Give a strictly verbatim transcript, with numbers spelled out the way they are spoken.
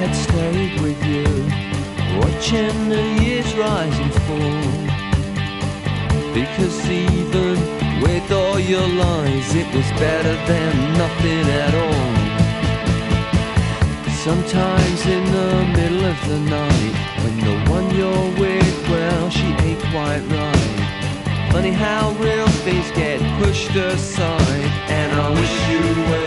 had stayed with you, watching the years rise and fall. Because even with all your lies, it was better than nothing at all. Sometimes in the middle of the night, when the one you're with, well, she ain't quite right. Funny how real things get pushed aside, and I wish you well.